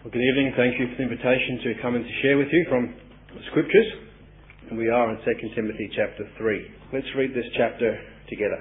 Well, good evening. Thank you for the invitation to come and to share with you from the Scriptures. And we are in 2 Timothy chapter 3. Let's read this chapter together.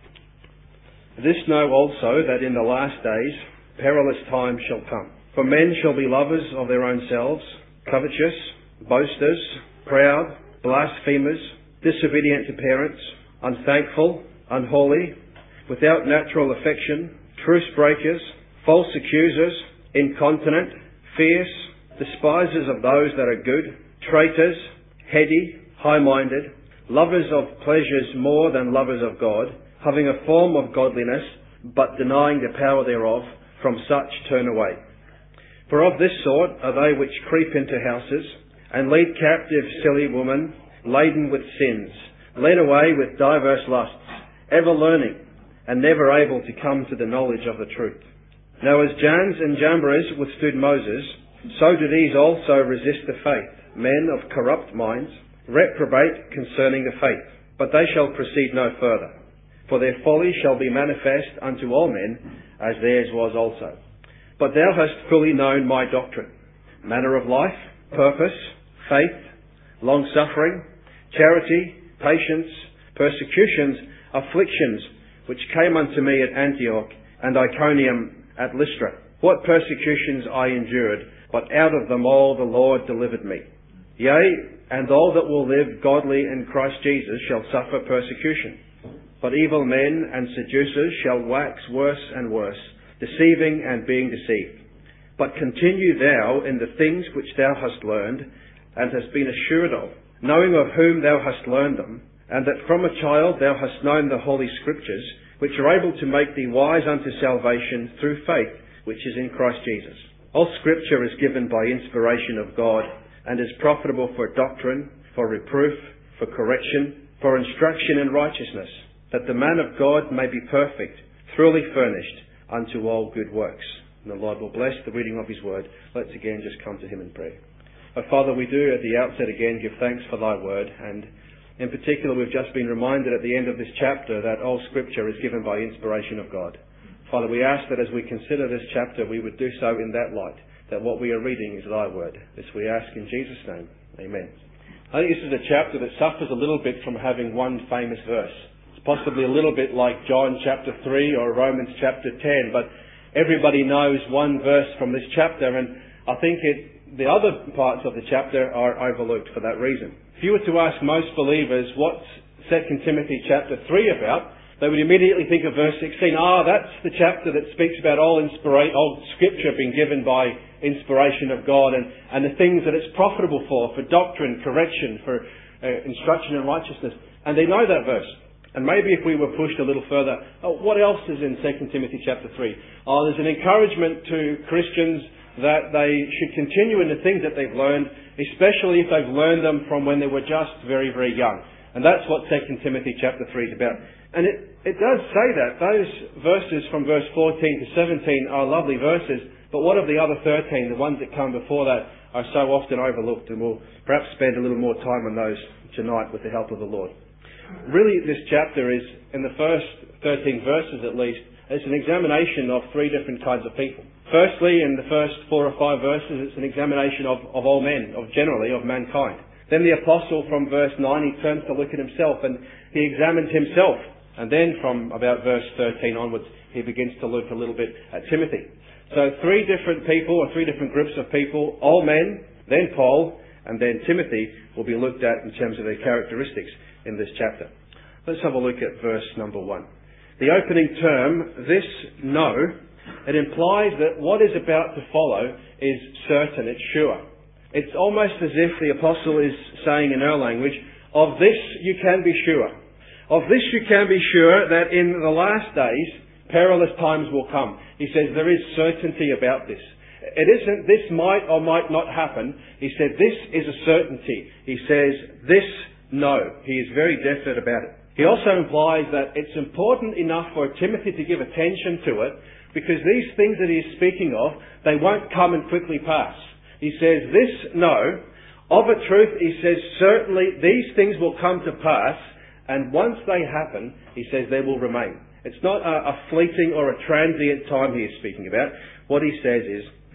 This know also that in the last days perilous times shall come. For men shall be lovers of their own selves, covetous, boasters, proud, blasphemers, disobedient to parents, unthankful, unholy, without natural affection, truce breakers, false accusers, incontinent, fierce, despisers of those that are good, traitors, heady, high-minded, lovers of pleasures more than lovers of God, having a form of godliness, but denying the power thereof, from such turn away. For of this sort are they which creep into houses, and lead captive silly women, laden with sins, led away with diverse lusts, ever learning, and never able to come to the knowledge of the truth. Now as Jannes and Jambres withstood Moses, so do these also resist the faith, men of corrupt minds, reprobate concerning the faith. But they shall proceed no further, for their folly shall be manifest unto all men, as theirs was also. But thou hast fully known my doctrine, manner of life, purpose, faith, long-suffering, charity, patience, persecutions, afflictions, which came unto me at Antioch and Iconium, at Lystra. What persecutions I endured, but out of them all the Lord delivered me. Yea, and all that will live godly in Christ Jesus shall suffer persecution. But evil men and seducers shall wax worse and worse, deceiving and being deceived. But continue thou in the things which thou hast learned, and hast been assured of, knowing of whom thou hast learned them, and that from a child thou hast known the Holy Scriptures, which are able to make thee wise unto salvation through faith, which is in Christ Jesus. All Scripture is given by inspiration of God, and is profitable for doctrine, for reproof, for correction, for instruction in righteousness, that the man of God may be perfect, thoroughly furnished unto all good works. And the Lord will bless the reading of His Word. Let's again just come to Him in prayer. Our Father, we do at the outset again give thanks for Thy Word, and in particular, we've just been reminded at the end of this chapter that all Scripture is given by inspiration of God. Father, we ask that as we consider this chapter, we would do so in that light, that what we are reading is Thy Word. This we ask in Jesus' name. Amen. I think this is a chapter that suffers a little bit from having one famous verse. It's possibly a little bit like John chapter 3 or Romans chapter 10, but everybody knows one verse from this chapter, and I think the other parts of the chapter are overlooked for that reason. If you were to ask most believers what's 2 Timothy chapter 3 about, they would immediately think of verse 16. That's the chapter that speaks about all Scripture being given by inspiration of God and the things that it's profitable for doctrine, correction, for instruction in righteousness. And they know that verse. And maybe if we were pushed a little further, what else is in 2 Timothy chapter 3? There's an encouragement to Christians that they should continue in the things that they've learned, especially if they've learned them from when they were just very, very young. And that's what 2 Timothy chapter 3 is about. And it does say that. Those verses from verse 14 to 17 are lovely verses, but what of the other 13, the ones that come before that, are so often overlooked, and we'll perhaps spend a little more time on those tonight with the help of the Lord. Really, this chapter is, in the first 13 verses at least, it's an examination of three different kinds of people. Firstly, in the first 4 or 5 verses, it's an examination of all men, generally of mankind. Then the apostle from verse 9, he turns to look at himself and he examines himself. And then from about verse 13 onwards, he begins to look a little bit at Timothy. So 3 different people, or 3 different groups of people, all men, then Paul, and then Timothy will be looked at in terms of their characteristics in this chapter. Let's have a look at verse number 1. The opening term, this know, it implies that what is about to follow is certain, it's sure. It's almost as if the apostle is saying in our language, of this you can be sure. Of this you can be sure that in the last days, perilous times will come. He says there is certainty about this. It isn't this might or might not happen. He said this is a certainty. He says this no. He is very definite about it. He also implies that it's important enough for Timothy to give attention to it, because these things that he is speaking of, they won't come and quickly pass. He says this no. Of a truth, he says certainly these things will come to pass, and once they happen, he says they will remain. It's not a fleeting or a transient time he is speaking about. What he says is,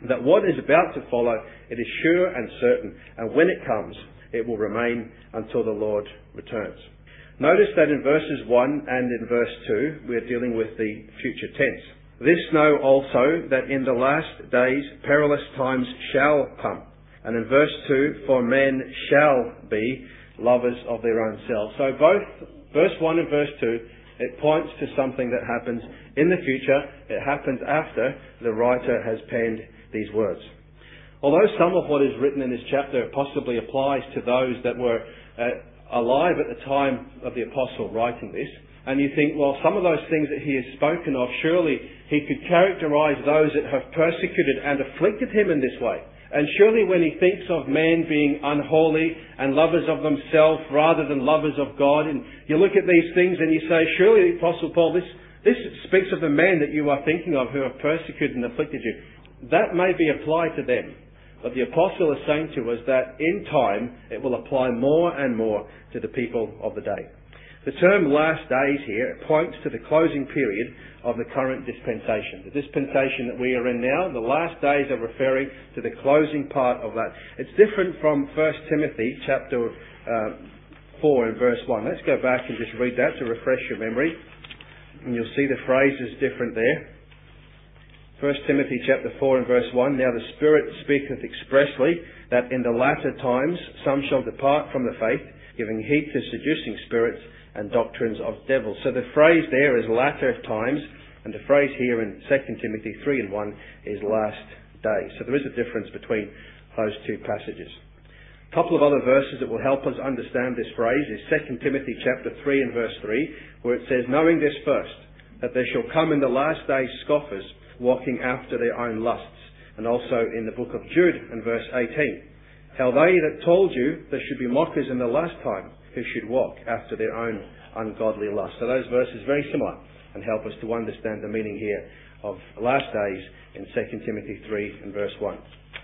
that what is about to follow, it is sure and certain, and when it comes, it will remain until the Lord returns. Notice that in verses 1 and in verse 2, we are dealing with the future tense. This know also that in the last days perilous times shall come. And in verse 2, for men shall be lovers of their own selves. So both verse 1 and verse 2, it points to something that happens in the future. It happens after the writer has penned these words. Although some of what is written in this chapter possibly applies to those that were alive at the time of the apostle writing this, and you think, well, some of those things that he has spoken of, surely he could characterize those that have persecuted and afflicted him in this way. And surely when he thinks of men being unholy and lovers of themselves rather than lovers of God, and you look at these things and you say, surely the Apostle Paul, this speaks of the men that you are thinking of who have persecuted and afflicted you. That may be applied to them. But the Apostle is saying to us that in time it will apply more and more to the people of the day. The term last days here points to the closing period of the current dispensation. The dispensation that we are in now, the last days are referring to the closing part of that. It's different from 1 Timothy chapter 4 and verse 1. Let's go back and just read that to refresh your memory. And you'll see the phrase is different there. 1 Timothy chapter 4 and verse 1, now the Spirit speaketh expressly that in the latter times some shall depart from the faith, giving heed to seducing spirits and doctrines of devils. So the phrase there is latter times, and the phrase here in 2 Timothy 3 and 1 is last days. So there is a difference between those two passages. A couple of other verses that will help us understand this phrase is 2 Timothy chapter 3 and verse 3, where it says, knowing this first, that there shall come in the last days scoffers, walking after their own lusts. And also in the book of Jude and verse 18, how they that told you there should be mockers in the last time, who should walk after their own ungodly lust. So those verses are very similar and help us to understand the meaning here of last days in 2 Timothy 3 and verse 1.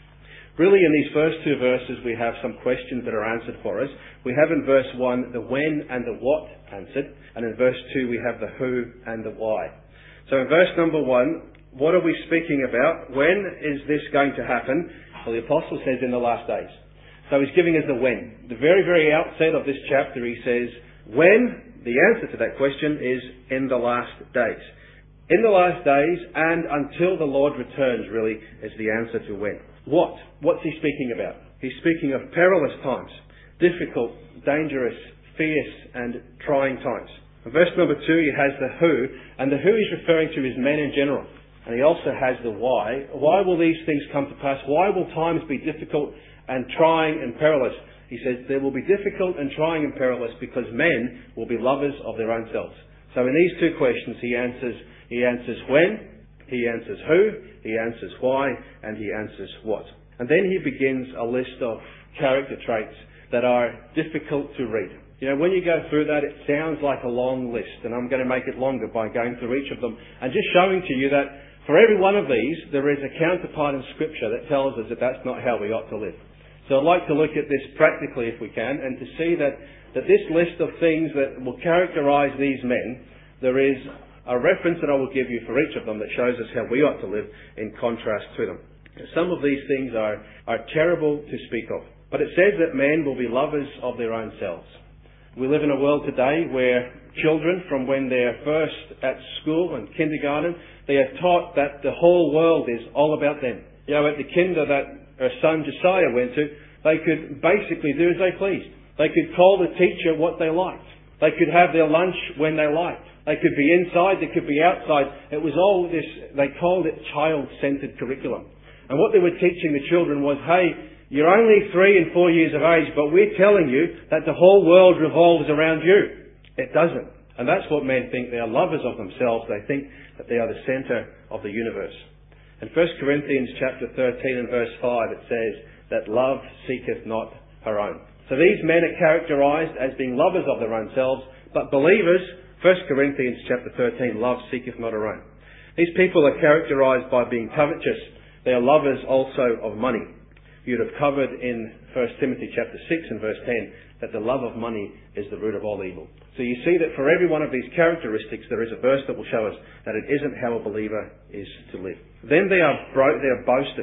Really in these first two verses we have some questions that are answered for us. We have in verse 1 the when and the what answered, and in verse 2 we have the who and the why. So in verse number 1, what are we speaking about? When is this going to happen? Well, the Apostle says in the last days. So he's giving us the when. The very, very outset of this chapter he says, when? The answer to that question is in the last days. In the last days and until the Lord returns, really, is the answer to when. What? What's he speaking about? He's speaking of perilous times. Difficult, dangerous, fierce and trying times. In verse number 2 he has the who, and the who he's referring to is men in general. And he also has the why. Why will these things come to pass? Why will times be difficult and trying and perilous? He says there will be difficult and trying and perilous because men will be lovers of their own selves. So in these two questions he answers when, he answers who, he answers why, and he answers what. And then he begins a list of character traits that are difficult to read. You know, when you go through that, it sounds like a long list, and I'm going to make it longer by going through each of them and just showing to you that for every one of these, there is a counterpart in Scripture that tells us that that's not how we ought to live. So I'd like to look at this practically if we can, and to see that this list of things that will characterize these men, there is a reference that I will give you for each of them that shows us how we ought to live in contrast to them. Some of these things are terrible to speak of. But it says that men will be lovers of their own selves. We live in a world today where children, from when they're first at school and kindergarten, they are taught that the whole world is all about them. You know, at the kinder that her son Josiah went to, they could basically do as they pleased. They could call the teacher what they liked. They could have their lunch when they liked. They could be inside, they could be outside. It was all this, they called it child-centered curriculum. And what they were teaching the children was, hey, you're only 3 and 4 years of age, but we're telling you that the whole world revolves around you. It doesn't. And that's what men think. They are lovers of themselves. They think that they are the centre of the universe. In 1 Corinthians chapter 13 and verse 5 it says that love seeketh not her own. So these men are characterised as being lovers of their own selves, but believers, 1 Corinthians chapter 13, love seeketh not her own. These people are characterised by being covetous. They are lovers also of money. You'd have covered in 1 Timothy chapter 6 and verse 10 that the love of money is the root of all evil. So you see that for every one of these characteristics there is a verse that will show us that it isn't how a believer is to live. Then they are boasters.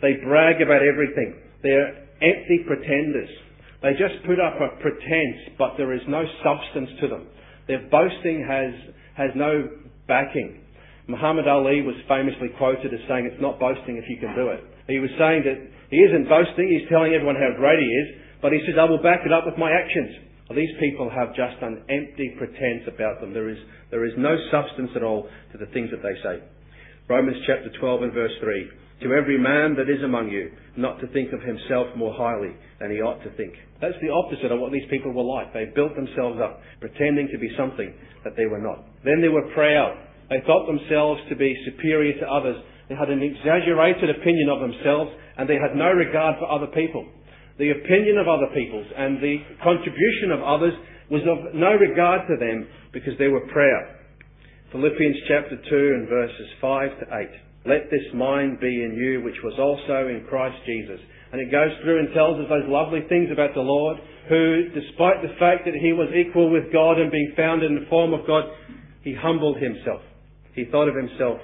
They brag about everything. They're empty pretenders. They just put up a pretense, but there is no substance to them. Their boasting has no backing. Muhammad Ali was famously quoted as saying, "It's not boasting if you can do it." He was saying that he isn't boasting, he's telling everyone how great he is, but he says, "I will back it up with my actions." Well, these people have just an empty pretense about them. There is no substance at all to the things that they say. Romans chapter 12 and verse 3. To every man that is among you, not to think of himself more highly than he ought to think. That's the opposite of what these people were like. They built themselves up, pretending to be something that they were not. Then they were proud. They thought themselves to be superior to others. They had an exaggerated opinion of themselves, and they had no regard for other people. The opinion of other peoples and the contribution of others was of no regard to them because they were proud. Philippians chapter 2 and verses 5 to 8. Let this mind be in you, which was also in Christ Jesus. And it goes through and tells us those lovely things about the Lord, who, despite the fact that he was equal with God and being found in the form of God, he humbled himself. He thought of himself.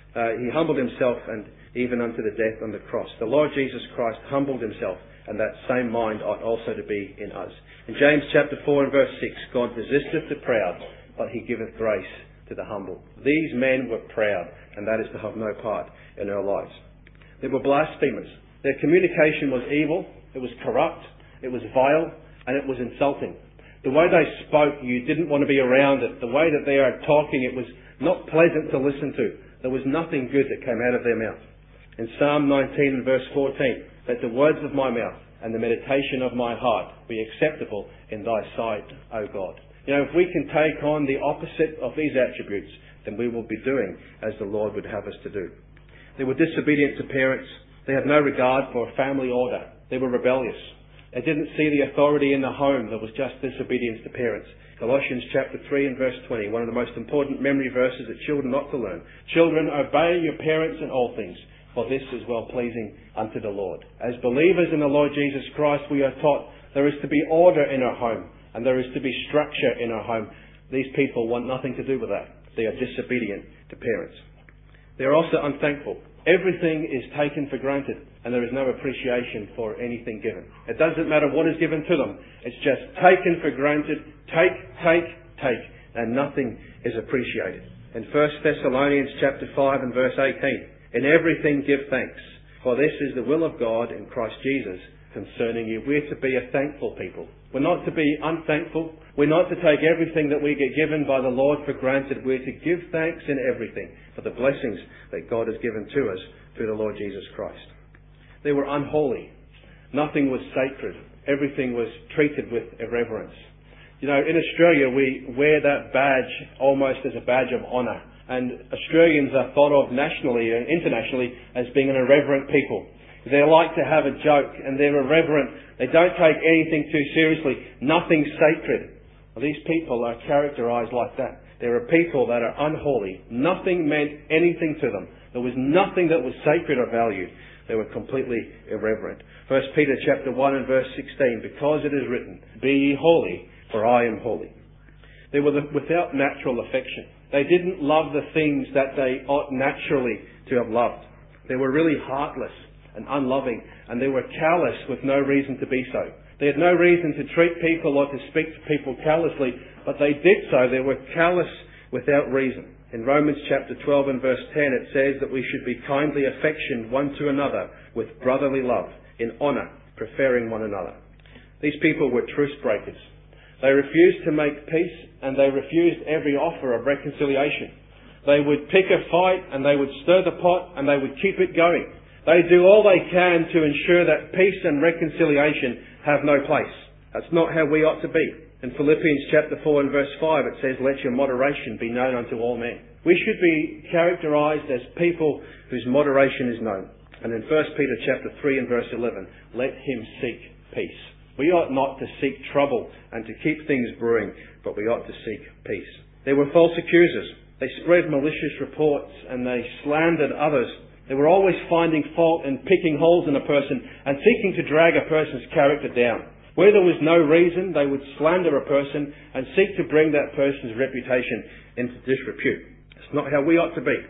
He humbled himself and even unto the death on the cross. The Lord Jesus Christ humbled himself, and that same mind ought also to be in us. In James chapter 4 and verse 6, God resisteth the proud, but he giveth grace to the humble. These men were proud, and that is to have no part in our lives. They were blasphemers. Their communication was evil, it was corrupt, it was vile, and it was insulting. The way they spoke, you didn't want to be around it. The way that they are talking, it was not pleasant to listen to. There was nothing good that came out of their mouth. In Psalm 19 and verse 14, let the words of my mouth and the meditation of my heart be acceptable in thy sight, O God. You know, if we can take on the opposite of these attributes, then we will be doing as the Lord would have us to do. They were disobedient to parents. They had no regard for family order. They were rebellious. They didn't see the authority in the home. There was just disobedience to parents. Colossians chapter 3 and verse 20, one of the most important memory verses that children ought to learn. Children, obey your parents in all things, for this is well-pleasing unto the Lord. As believers in the Lord Jesus Christ, we are taught there is to be order in our home, and there is to be structure in our home. These people want nothing to do with that. They are disobedient to parents. They are also unthankful. Everything is taken for granted, and there is no appreciation for anything given. It doesn't matter what is given to them. It's just taken for granted. Take, and nothing is appreciated. In 1 Thessalonians chapter 5 and verse 18, in everything give thanks, for this is the will of God in Christ Jesus concerning you. We're to be a thankful people. We're not to be unthankful. We're not to take everything that we get given by the Lord for granted. We're to give thanks in everything for the blessings that God has given to us through the Lord Jesus Christ. They were unholy. Nothing was sacred. Everything was treated with irreverence. You know, in Australia we wear that badge almost as a badge of honour. And Australians are thought of nationally and internationally as being an irreverent people. They like to have a joke and they're irreverent. They don't take anything too seriously. Nothing's sacred. Well, these people are characterised like that. There are people that are unholy. Nothing meant anything to them. There was nothing that was sacred or valued. They were completely irreverent. 1 Peter chapter 1 and verse 16, because it is written, be ye holy, for I am holy. They were without natural affection. They didn't love the things that they ought naturally to have loved. They were really heartless and unloving, and they were callous with no reason to be so. They had no reason to treat people or to speak to people callously, but they did so. They were callous without reason. In Romans chapter 12 and verse 10 it says that we should be kindly affectioned one to another with brotherly love, in honour, preferring one another. These people were truce breakers. They refused to make peace, and they refused every offer of reconciliation. They would pick a fight and they would stir the pot and they would keep it going. They do all they can to ensure that peace and reconciliation have no place. That's not how we ought to be. In Philippians chapter 4 and verse 5 it says, let your moderation be known unto all men. We should be characterised as people whose moderation is known. And in 1 Peter chapter 3 and verse 11, let him seek peace. We ought not to seek trouble and to keep things brewing, but we ought to seek peace. They were false accusers. They spread malicious reports and they slandered others. They were always finding fault and picking holes in a person and seeking to drag a person's character down. Where there was no reason, they would slander a person and seek to bring that person's reputation into disrepute. It's not how we ought to be.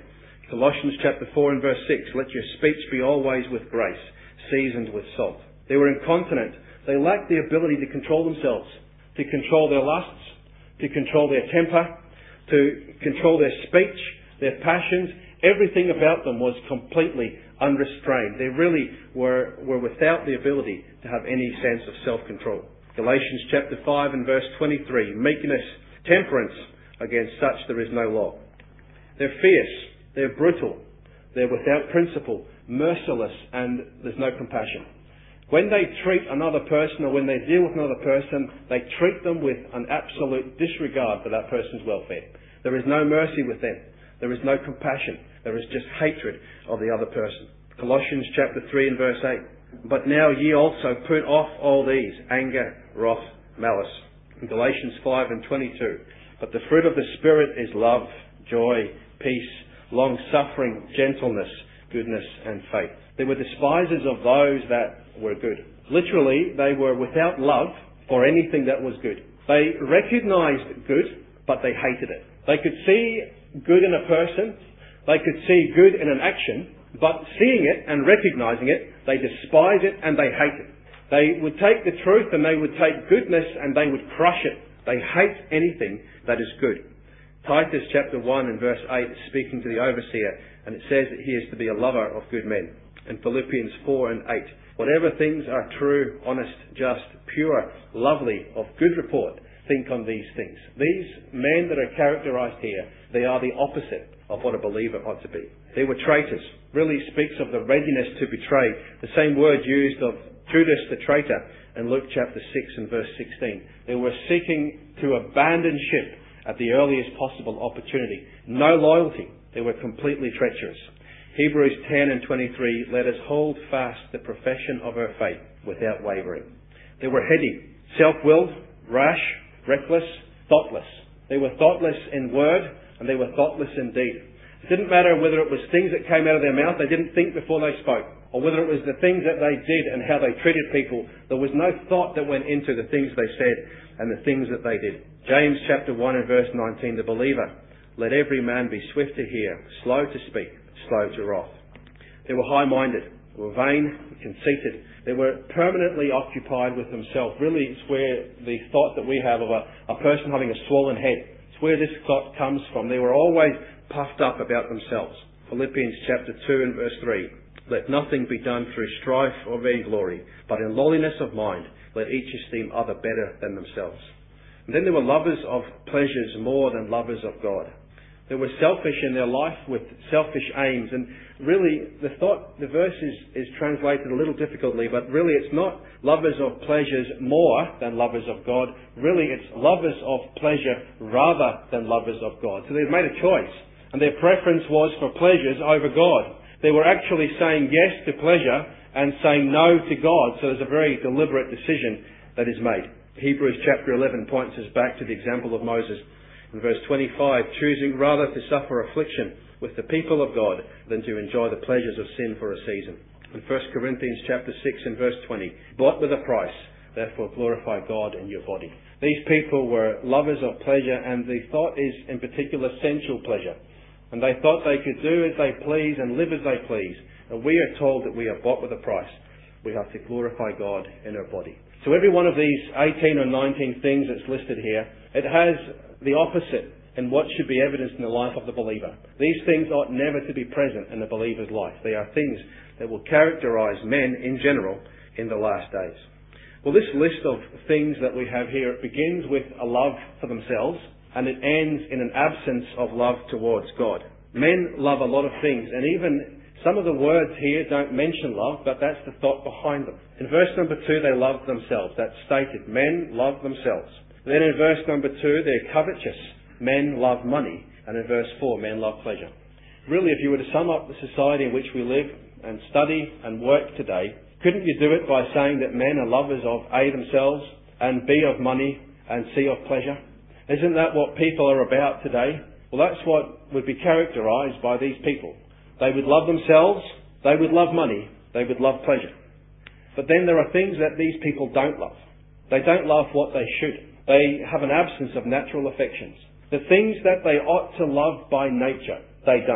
Colossians chapter 4 and verse 6, let your speech be always with grace, seasoned with salt. They were incontinent. They lacked the ability to control themselves, to control their lusts, to control their temper, to control their speech, their passions. Everything about them was completely unrestrained. They really were without the ability to have any sense of self-control. Galatians chapter 5 and verse 23, meekness, temperance, against such there is no law. They're fierce, they're brutal, they're without principle, merciless, and there's no compassion. When they treat another person or when they deal with another person, they treat them with an absolute disregard for that person's welfare. There is no mercy with them. There is no compassion. There is just hatred of the other person. Colossians chapter 3 and verse 8. But now ye also put off all these, anger, wrath, malice. In Galatians 5 and 22. But the fruit of the Spirit is love, joy, peace, long-suffering, gentleness, goodness, and faith. They were despisers of those that were good. Literally, they were without love for anything that was good. They recognized good, but they hated it. They could see good in a person, they could see good in an action, but seeing it and recognizing it, they despise it and they hate it. They would take the truth and they would take goodness and they would crush it. They hate anything that is good. Titus chapter 1 and verse 8 is speaking to the overseer, and it says that he is to be a lover of good men. In Philippians 4 and 8, whatever things are true, honest, just, pure, lovely, of good report, think on these things. These men that are characterized here, they are the opposite of what a believer ought to be. They were traitors. Really speaks of the readiness to betray. The same word used of Judas the traitor in Luke chapter 6 and verse 16. They were seeking to abandon ship at the earliest possible opportunity. No loyalty. They were completely treacherous. Hebrews 10 and 23, let us hold fast the profession of our faith without wavering. They were heady, self-willed, rash, reckless, thoughtless. They were thoughtless in word and they were thoughtless in deed. It didn't matter whether it was things that came out of their mouth, they didn't think before they spoke, or whether it was the things that they did and how they treated people. There was no thought that went into the things they said and the things that they did. James chapter 1 and verse 19, the believer, let every man be swift to hear, slow to speak, slow to wrath. They were high-minded, they were vain, conceited. They were permanently occupied with themselves. Really, it's where the thought that we have of a person having a swollen head, it's where this thought comes from. They were always puffed up about themselves. Philippians chapter 2 and verse 3, let nothing be done through strife or vainglory, but in lowliness of mind, let each esteem other better than themselves. And then they were lovers of pleasures more than lovers of God. They were selfish in their life with selfish aims. And really, the verse is translated a little difficultly, but really it's not lovers of pleasures more than lovers of God. Really, it's lovers of pleasure rather than lovers of God. So they've made a choice, and their preference was for pleasures over God. They were actually saying yes to pleasure and saying no to God. So there's a very deliberate decision that is made. Hebrews chapter 11 points us back to the example of Moses. In verse 25, choosing rather to suffer affliction with the people of God than to enjoy the pleasures of sin for a season. In 1 Corinthians chapter 6 and verse 20, bought with a price, therefore glorify God in your body. These people were lovers of pleasure, and the thought is in particular sensual pleasure. And they thought they could do as they please and live as they please. And we are told that we are bought with a price. We have to glorify God in our body. So every one of these 18 or 19 things that's listed here, it has the opposite in what should be evidenced in the life of the believer. These things ought never to be present in the believer's life. They are things that will characterize men in general in the last days. Well, this list of things that we have here, it begins with a love for themselves, and it ends in an absence of love towards God. Men love a lot of things, and even some of the words here don't mention love, but that's the thought behind them. In verse number 2, they love themselves. That's stated. Men love themselves. Then in verse number 2, they're covetous. Men love money. And in verse 4, men love pleasure. Really, if you were to sum up the society in which we live and study and work today, couldn't you do it by saying that men are lovers of A, themselves, and B, of money, and C, of pleasure? Isn't that what people are about today? Well, that's what would be characterized by these people. They would love themselves, they would love money, they would love pleasure. But then there are things that these people don't love. They don't love what they should. They have an absence of natural affections. The things that they ought to love by nature, they don't.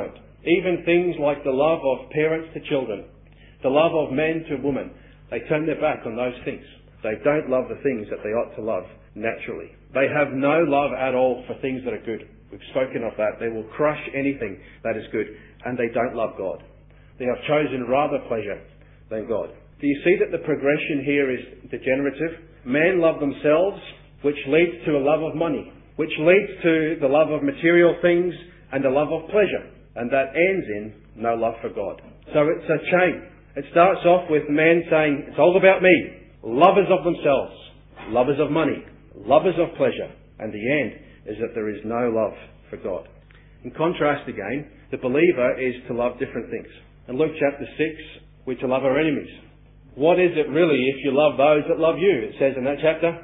Even things like the love of parents to children, the love of men to women, they turn their back on those things. They don't love the things that they ought to love naturally. They have no love at all for things that are good. We've spoken of that. They will crush anything that is good, and they don't love God. They have chosen rather pleasure than God. Do you see that the progression here is degenerative? Men love themselves, which leads to a love of money, which leads to the love of material things and a love of pleasure, and that ends in no love for God. So it's a chain. It starts off with men saying, it's all about me, lovers of themselves, lovers of money, lovers of pleasure, and the end is that there is no love for God. In contrast again, the believer is to love different things. In Luke chapter 6, we're to love our enemies. What is it really if you love those that love you? It says in that chapter,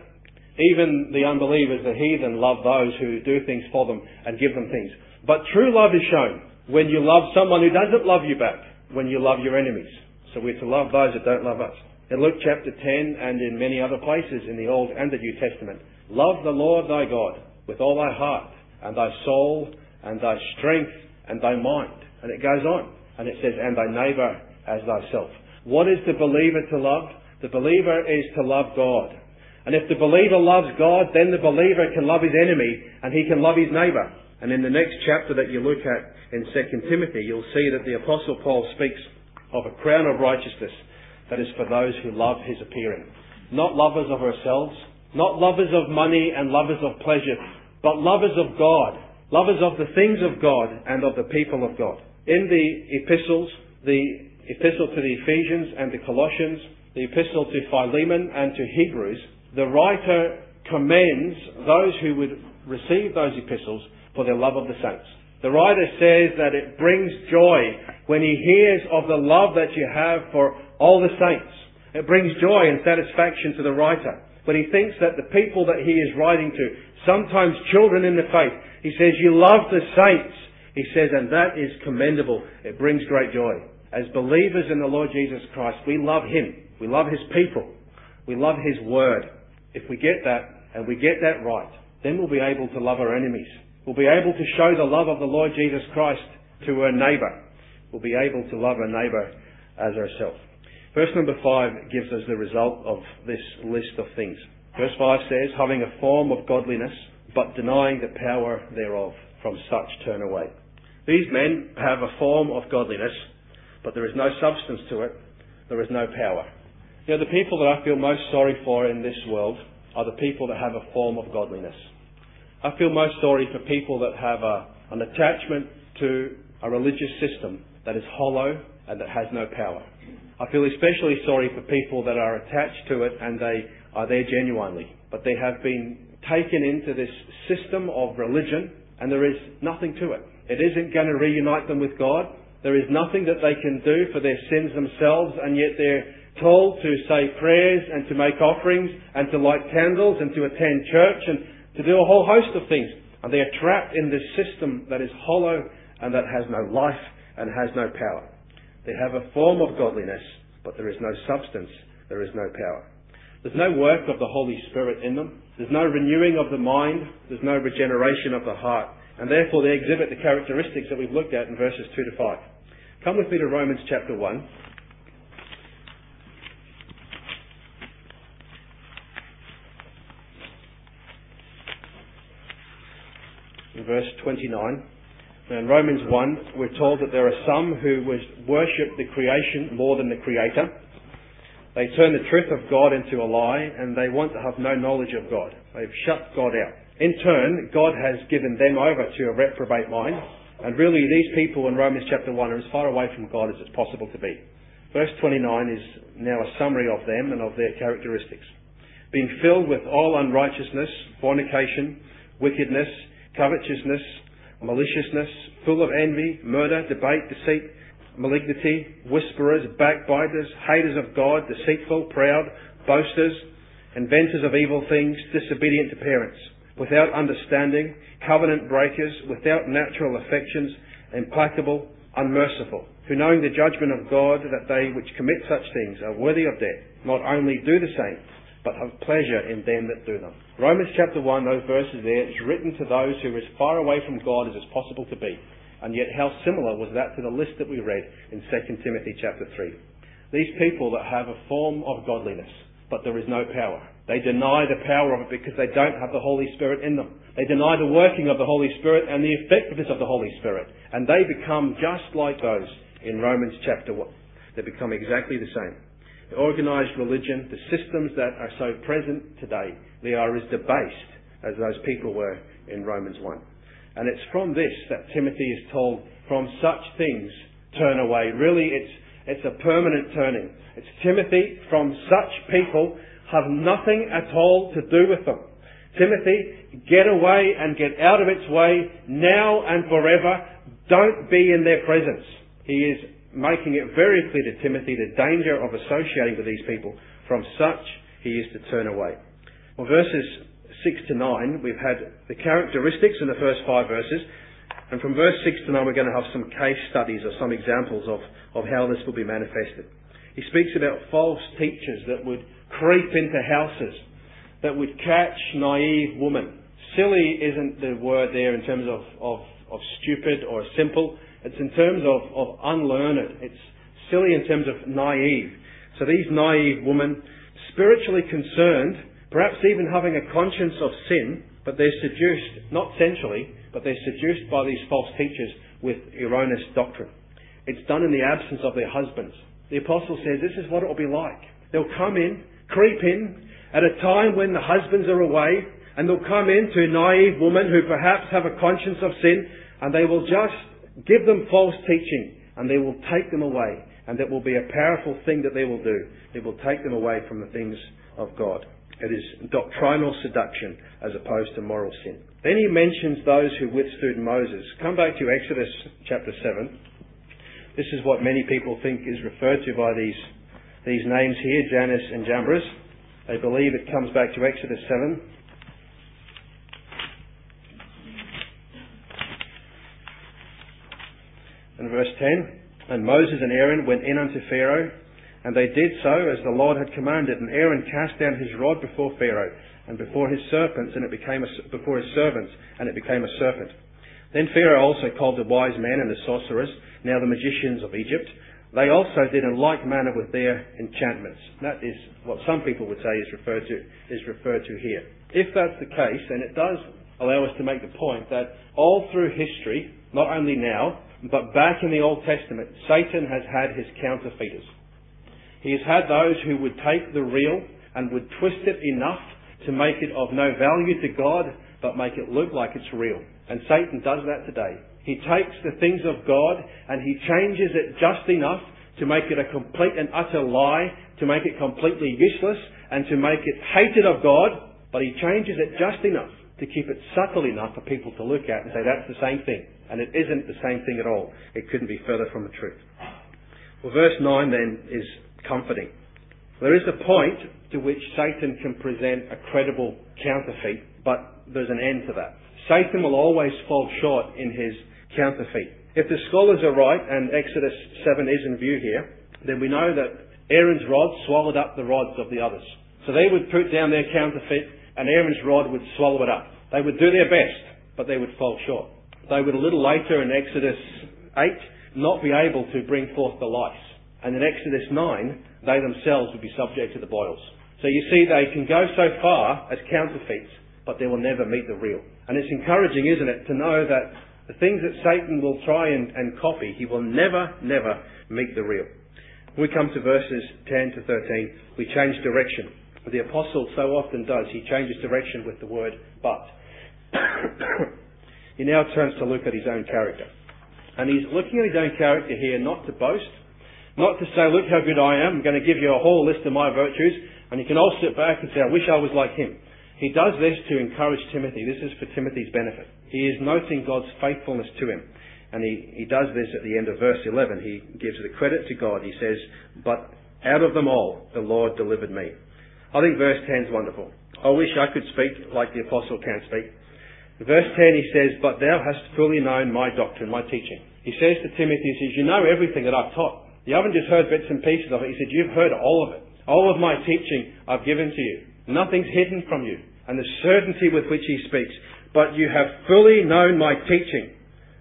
even the unbelievers, the heathen, love those who do things for them and give them things. But true love is shown when you love someone who doesn't love you back, when you love your enemies. So we're to love those that don't love us. In Luke chapter 10 and in many other places in the Old and the New Testament, love the Lord thy God with all thy heart and thy soul and thy strength and thy mind. And it goes on. And it says, and thy neighbour as thyself. What is the believer to love? The believer is to love God. And if the believer loves God, then the believer can love his enemy and he can love his neighbour. And in the next chapter that you look at in 2 Timothy, you'll see that the Apostle Paul speaks of a crown of righteousness that is for those who love his appearing. Not lovers of ourselves, not lovers of money and lovers of pleasure, but lovers of God, lovers of the things of God and of the people of God. In the epistles, the epistle to the Ephesians and the Colossians, the epistle to Philemon and to Hebrews, the writer commends those who would receive those epistles for their love of the saints. The writer says that it brings joy when he hears of the love that you have for all the saints. It brings joy and satisfaction to the writer when he thinks that the people that he is writing to, sometimes children in the faith, he says, you love the saints. He says, and that is commendable. It brings great joy. As believers in the Lord Jesus Christ, we love Him. We love His people. We love His Word. If we get that, and we get that right, then we'll be able to love our enemies. We'll be able to show the love of the Lord Jesus Christ to our neighbour. We'll be able to love our neighbour as ourselves. Verse number 5 gives us the result of this list of things. Verse 5 says, having a form of godliness, but denying the power thereof, from such turn away. These men have a form of godliness, but there is no substance to it. There is no power. You know, the people that I feel most sorry for in this world are the people that have a form of godliness. I feel most sorry for people that have an attachment to a religious system that is hollow and that has no power. I feel especially sorry for people that are attached to it and they are there genuinely, but they have been taken into this system of religion and there is nothing to it. It isn't going to reunite them with God. There is nothing that they can do for their sins themselves, and yet they're told to say prayers and to make offerings and to light candles and to attend church and to do a whole host of things. And they are trapped in this system that is hollow and that has no life and has no power. They have a form of godliness, but there is no substance, there is no power. There's no work of the Holy Spirit in them. There's no renewing of the mind. There's no regeneration of the heart. And therefore they exhibit the characteristics that we've looked at in verses 2 to 5. Come with me to Romans chapter 1. In verse 29. Now in Romans 1, we're told that there are some who worship the creation more than the Creator. They turn the truth of God into a lie, and they want to have no knowledge of God. They've shut God out. In turn, God has given them over to a reprobate mind, and really these people in Romans chapter 1 are as far away from God as it's possible to be. Verse 29 is now a summary of them and of their characteristics. Being filled with all unrighteousness, fornication, wickedness, covetousness, maliciousness, full of envy, murder, debate, deceit, malignity, whisperers, backbiters, haters of God, deceitful, proud, boasters, inventors of evil things, disobedient to parents, without understanding, covenant breakers, without natural affections, implacable, unmerciful, who knowing the judgment of God, that they which commit such things are worthy of death, not only do the same, but have pleasure in them that do them. Romans chapter 1, those verses there, it's written to those who are as far away from God as it's possible to be. And yet how similar was that to the list that we read in 2 Timothy chapter 3. These people that have a form of godliness, but there is no power. They deny the power of it because they don't have the Holy Spirit in them. They deny the working of the Holy Spirit and the effectiveness of the Holy Spirit. And they become just like those in Romans chapter 1. They become exactly the same. The organised religion, the systems that are so present today, they are as debased as those people were in Romans 1. And it's from this that Timothy is told, from such things turn away. Really, it's a permanent turning. It's Timothy, from such people, have nothing at all to do with them. Timothy, get away and get out of its way now and forever. Don't be in their presence. He is making it very clear to Timothy the danger of associating with these people. From such, he is to turn away. Well, verses 6 to 9, we've had the characteristics in the first 5 verses. And from verse 6 to 9, we're going to have some case studies or some examples of how this will be manifested. He speaks about false teachers that would creep into houses, that would catch naive women. Silly isn't the word there in terms of stupid or simple. It's in terms of unlearned. It's silly in terms of naive. So these naive women, spiritually concerned, perhaps even having a conscience of sin, but they're seduced, not sensually, but they're seduced by these false teachers with erroneous doctrine. It's done in the absence of their husbands. The apostle says this is what it will be like. They'll come in, creep in, at a time when the husbands are away, and they'll come in to naive women who perhaps have a conscience of sin, and they will just give them false teaching, and they will take them away. And that will be a powerful thing that they will do. It will take them away from the things of God. It is doctrinal seduction as opposed to moral sin. Then he mentions those who withstood Moses. Come back to Exodus chapter 7. This is what many people think is referred to by these names here, Jannes and Jambres. They believe it comes back to Exodus 7. And verse 10, and Moses and Aaron went in unto Pharaoh, and they did so as the Lord had commanded. And Aaron cast down his rod before Pharaoh, and before his serpents, and it became before his servants, and it became a serpent. Then Pharaoh also called the wise men and the sorcerers, now the magicians of Egypt. They also did in like manner with their enchantments. That is what some people would say is referred to here. If that's the case, then it does allow us to make the point that all through history, not only now, but back in the Old Testament, Satan has had his counterfeiters. He has had those who would take the real and would twist it enough to make it of no value to God, but make it look like it's real. And Satan does that today. He takes the things of God and he changes it just enough to make it a complete and utter lie, to make it completely useless, and to make it hated of God, but he changes it just enough to keep it subtle enough for people to look at and say that's the same thing. And it isn't the same thing at all. It couldn't be further from the truth. Well, verse 9 then is comforting. There is a point to which Satan can present a credible counterfeit, but there's an end to that. Satan will always fall short in his counterfeit. If the scholars are right, and Exodus 7 is in view here, then we know that Aaron's rod swallowed up the rods of the others. So they would put down their counterfeit, and Aaron's rod would swallow it up. They would do their best, but they would fall short. They would a little later in Exodus 8 not be able to bring forth the lice. And in Exodus 9, they themselves would be subject to the boils. So you see, they can go so far as counterfeits, but they will never meet the real. And it's encouraging, isn't it, to know that the things that Satan will try and copy, he will never meet the real. When we come to verses 10 to 13, we change direction. The apostle so often does. He changes direction with the word but. He now turns to look at his own character. And he's looking at his own character here not to boast, not to say, look how good I am, I'm going to give you a whole list of my virtues, and you can all sit back and say, I wish I was like him. He does this to encourage Timothy. This is for Timothy's benefit. He is noting God's faithfulness to him. And he does this at the end of verse 11. He gives the credit to God. He says, but out of them all, the Lord delivered me. I think verse 10 is wonderful. I wish I could speak like the apostle can speak. Verse 10 he says, but thou hast fully known my doctrine, my teaching. He says to Timothy, he says, you know everything that I've taught. You haven't just heard bits and pieces of it. He said, you've heard all of it. All of my teaching I've given to you. Nothing's hidden from you. And the certainty with which he speaks. But you have fully known my teaching.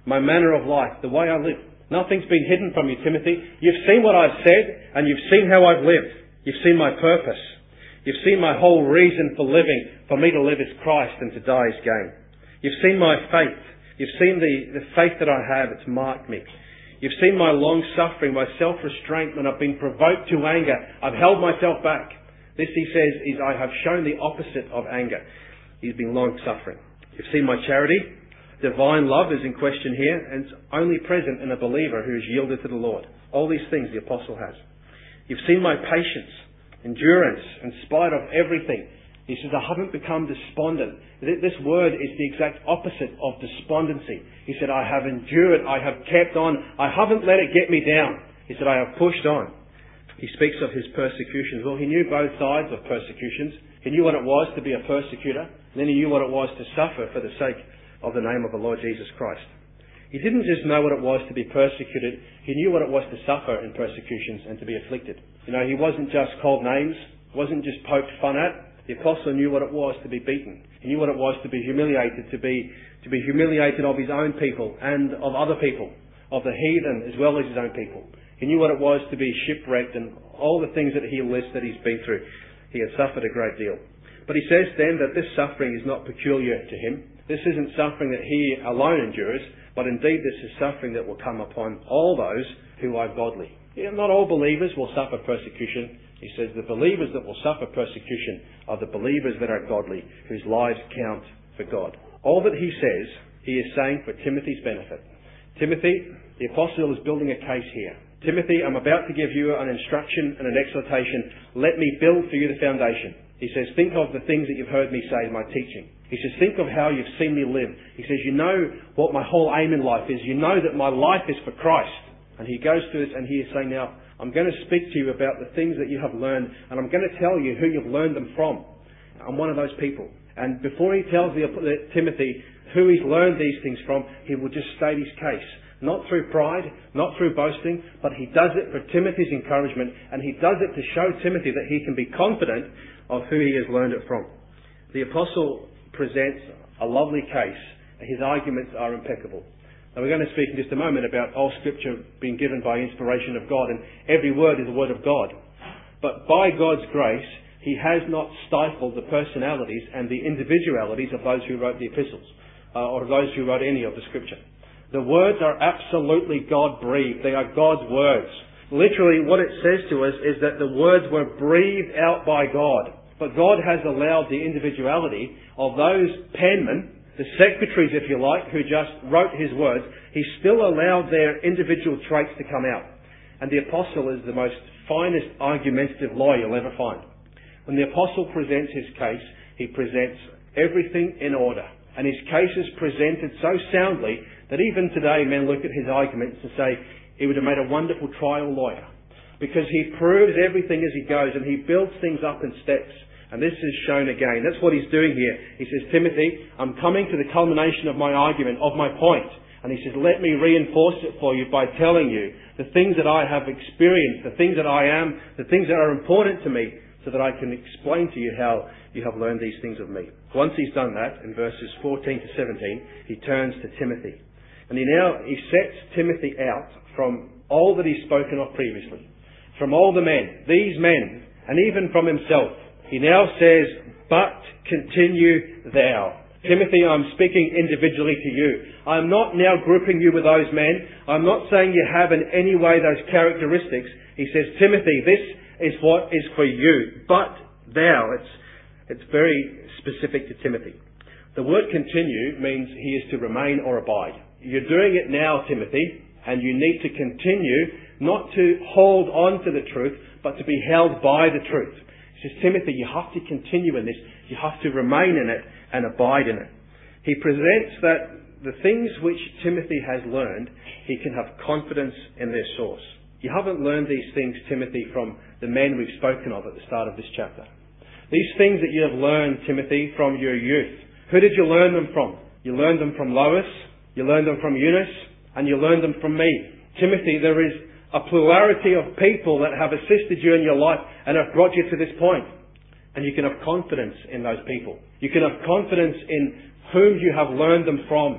my manner of life, the way I live. Nothing's been hidden from you, Timothy. You've seen what I've said, and you've seen how I've lived. You've seen my purpose. You've seen my whole reason for living. For me to live is Christ and to die is gain. You've seen my faith. You've seen the faith that I have. It's marked me. You've seen my long suffering, my self-restraint when I've been provoked to anger. I've held myself back. This, he says, is I have shown the opposite of anger. He's been long suffering. You've seen my charity. Divine love is in question here, and it's only present in a believer who is yielded to the Lord. All these things the apostle has. You've seen my patience, endurance, in spite of everything. He says, I haven't become despondent. This word is the exact opposite of despondency. He said, I have endured, I have kept on, I haven't let it get me down. He said, I have pushed on. He speaks of his persecutions. Well, he knew both sides of persecutions. He knew what it was to be a persecutor, and then he knew what it was to suffer for the sake of the name of the Lord Jesus Christ. He didn't just know what it was to be persecuted, he knew what it was to suffer in persecutions and to be afflicted. You know, he wasn't just called names, wasn't just poked fun at. The apostle knew what it was to be beaten. He knew what it was to be humiliated, to be humiliated of his own people and of other people, of the heathen as well as his own people. He knew what it was to be shipwrecked and all the things that he lists that he's been through. He had suffered a great deal. But he says then that this suffering is not peculiar to him. This isn't suffering that he alone endures, but indeed this is suffering that will come upon all those who are godly. Not all believers will suffer persecution. He says the believers that will suffer persecution are the believers that are godly, whose lives count for God. All that he says, he is saying for Timothy's benefit. Timothy, the apostle is building a case here. Timothy, I'm about to give you an instruction and an exhortation. Let me build for you the foundation. He says, think of the things that you've heard me say in my teaching. He says, think of how you've seen me live. He says, you know what my whole aim in life is. You know that my life is for Christ. And he goes through this and he is saying, now, I'm going to speak to you about the things that you have learned, and I'm going to tell you who you've learned them from. I'm one of those people. And before he tells Timothy who he's learned these things from, he will just state his case. Not through pride, not through boasting, but he does it for Timothy's encouragement, and he does it to show Timothy that he can be confident of who he has learned it from. The apostle presents a lovely case. His arguments are impeccable. Now we're going to speak in just a moment about all Scripture being given by inspiration of God, and every word is the word of God. But by God's grace, he has not stifled the personalities and the individualities of those who wrote the epistles, or those who wrote any of the Scripture. The words are absolutely God-breathed. They are God's words. Literally, what it says to us is that the words were breathed out by God. But God has allowed the individuality of those penmen, the secretaries, if you like, who just wrote his words. He still allowed their individual traits to come out. And the apostle is the most finest argumentative lawyer you'll ever find. When the apostle presents his case, he presents everything in order. And his case is presented so soundly that even today men look at his arguments and say, he would have made a wonderful trial lawyer. Because he proves everything as he goes, and he builds things up in steps. And this is shown again. That's what he's doing here. He says, Timothy, I'm coming to the culmination of my argument, of my point. And he says, let me reinforce it for you by telling you the things that I have experienced, the things that I am, the things that are important to me, so that I can explain to you how you have learned these things of me. Once he's done that, in verses 14 to 17, he turns to Timothy. And he sets Timothy out from all that he's spoken of previously, from all the men, these men, and even from himself. He now says, but continue thou. Timothy, I'm speaking individually to you. I'm not now grouping you with those men. I'm not saying you have in any way those characteristics. He says, Timothy, this is what is for you. But thou. It's very specific to Timothy. The word continue means he is to remain or abide. You're doing it now, Timothy, and you need to continue, not to hold on to the truth, but to be held by the truth. He says, Timothy, you have to continue in this. You have to remain in it and abide in it. He presents that the things which Timothy has learned, he can have confidence in their source. You haven't learned these things, Timothy, from the men we've spoken of at the start of this chapter. These things that you have learned, Timothy, from your youth. Who did you learn them from? You learned them from Lois, you learned them from Eunice, and you learned them from me. Timothy, there is a plurality of people that have assisted you in your life and have brought you to this point. And you can have confidence in those people. You can have confidence in whom you have learned them from.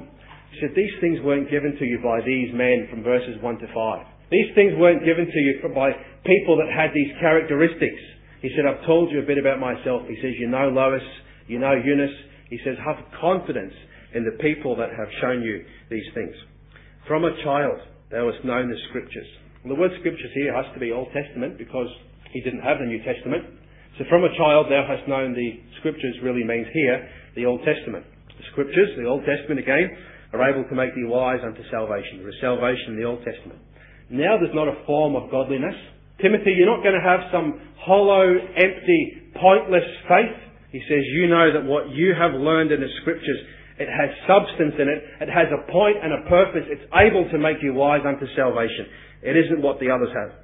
He said, these things weren't given to you by these men from verses 1 to 5. These things weren't given to you by people that had these characteristics. He said, I've told you a bit about myself. He says, you know Lois, you know Eunice. He says, have confidence in the people that have shown you these things. From a child, thou hast known the Scriptures. And the word Scriptures here has to be Old Testament because he didn't have the New Testament. So from a child, thou hast known the Scriptures really means here the Old Testament. The Scriptures, the Old Testament again, are able to make thee wise unto salvation. There is salvation in the Old Testament. Now there's not a form of godliness. Timothy, you're not going to have some hollow, empty, pointless faith. He says, you know that what you have learned in the Scriptures, it has substance in it. It has a point and a purpose. It's able to make you wise unto salvation. It isn't what the others have.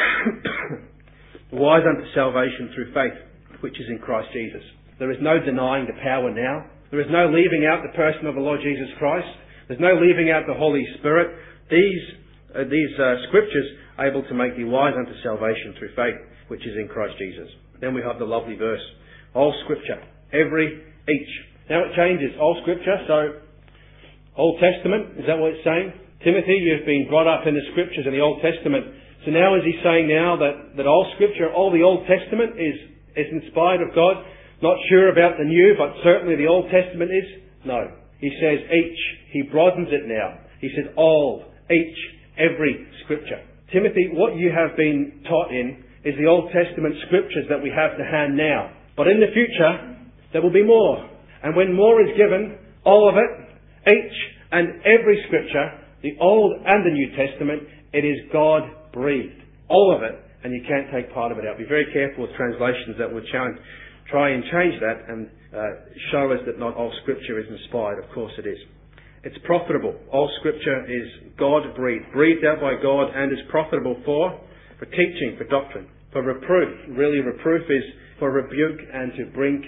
Wise unto salvation through faith, which is in Christ Jesus. There is no denying the power now. There is no leaving out the person of the Lord Jesus Christ. There's no leaving out the Holy Spirit. These Scriptures are able to make you wise unto salvation through faith, which is in Christ Jesus. Then we have the lovely verse. All Scripture, every, each. Now it changes. All Scripture, so Old Testament, is that what it's saying? Timothy, you've been brought up in the Scriptures in the Old Testament. So now is he saying now that all Scripture, all the Old Testament is inspired of God? Not sure about the New, but certainly the Old Testament is? No. He says each. He broadens it now. He says all, each, every Scripture. Timothy, what you have been taught in is the Old Testament Scriptures that we have to hand now. But in the future, there will be more. And when more is given, all of it, each and every Scripture, the Old and the New Testament, it is God-breathed. All of it, and you can't take part of it out. Be very careful with translations that would try and change that and show us that not all Scripture is inspired. Of course it is. It's profitable. All Scripture is God-breathed, breathed out by God, and is profitable for teaching, for doctrine, for reproof. Really, reproof is for rebuke and to bring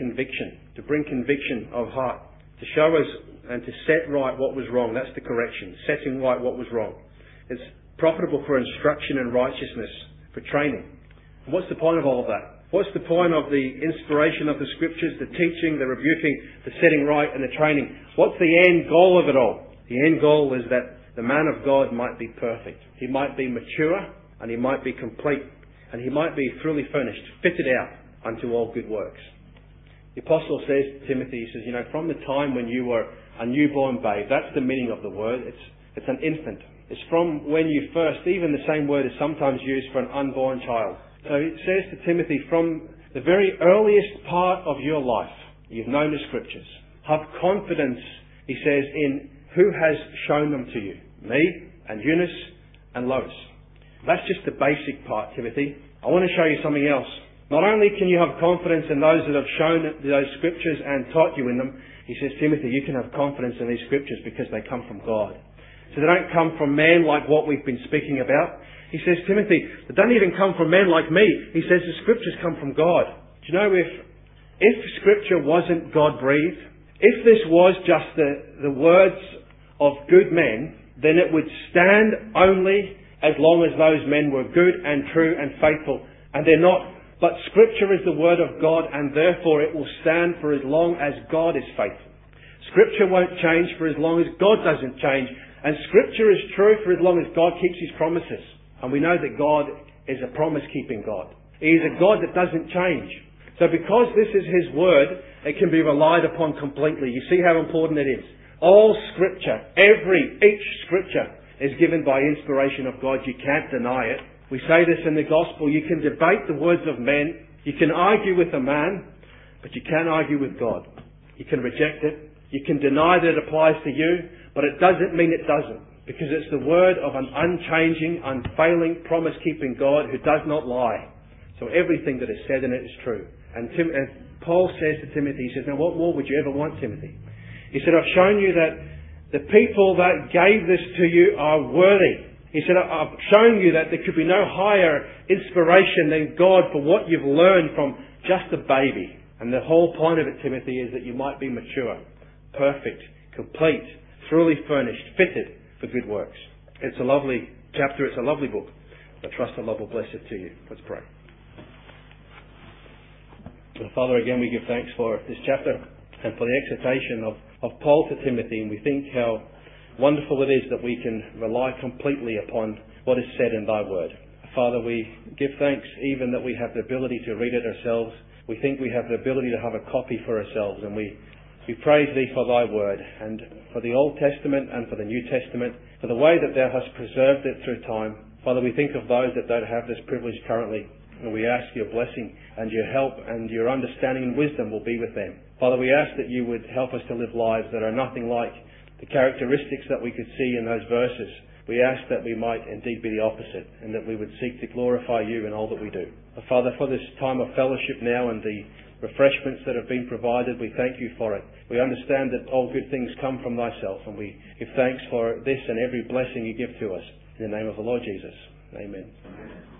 conviction of heart, to show us and to set right what was wrong. That's the correction, setting right what was wrong. It's profitable for instruction in righteousness, for training. And what's the point of all of that? What's the point of the inspiration of the Scriptures, the teaching, the rebuking, the setting right and the training? What's the end goal of it all? The end goal is that the man of God might be perfect. He might be mature and he might be complete and he might be truly furnished, fitted out unto all good works. The Apostle says to Timothy, he says, from the time when you were a newborn babe, that's the meaning of the word. It's an infant. It's from when you first, even the same word is sometimes used for an unborn child. So it says to Timothy, from the very earliest part of your life, you've known the Scriptures. Have confidence, he says, in who has shown them to you. Me and Eunice and Lois. That's just the basic part, Timothy. I want to show you something else. Not only can you have confidence in those that have shown those Scriptures and taught you in them, he says, Timothy, you can have confidence in these Scriptures because they come from God. So they don't come from man like what we've been speaking about. He says, Timothy, they don't even come from men like me. He says the Scriptures come from God. Do you know if Scripture wasn't God-breathed, if this was just the words of good men, then it would stand only as long as those men were good and true and faithful. And they're not. But Scripture is the Word of God, and therefore it will stand for as long as God is faithful. Scripture won't change for as long as God doesn't change. And Scripture is true for as long as God keeps His promises. And we know that God is a promise-keeping God. He is a God that doesn't change. So because this is His Word, it can be relied upon completely. You see how important it is. All Scripture, each Scripture is given by inspiration of God. You can't deny it. We say this in the Gospel. You can debate the words of men. You can argue with a man, but you can't argue with God. You can reject it. You can deny that it applies to you, but it doesn't mean it doesn't. Because it's the word of an unchanging, unfailing, promise-keeping God who does not lie. So everything that is said in it is true. And Paul says to Timothy, he says, now what more would you ever want, Timothy? He said, I've shown you that the people that gave this to you are worthy. He said, I've shown you that there could be no higher inspiration than God for what you've learned from just a baby. And the whole point of it, Timothy, is that you might be mature, perfect, complete, truly furnished, fitted for good works. It's a lovely chapter. It's a lovely book. I trust the Lord will bless it to you. Let's pray. Well, Father, again, we give thanks for this chapter and for the exhortation of Paul to Timothy. And we think how wonderful it is that we can rely completely upon what is said in thy word. Father, we give thanks even that we have the ability to read it ourselves. We think we have the ability to have a copy for ourselves, and we praise thee for thy word and for the Old Testament and for the New Testament, for the way that thou hast preserved it through time. Father, we think of those that don't have this privilege currently, and we ask your blessing and your help and your understanding and wisdom will be with them. Father, we ask that you would help us to live lives that are nothing like the characteristics that we could see in those verses. We ask that we might indeed be the opposite, and that we would seek to glorify you in all that we do. Father, for this time of fellowship now and the refreshments that have been provided, we thank you for it. We understand that all good things come from thyself, and we give thanks for this and every blessing you give to us. In the name of the Lord Jesus. Amen.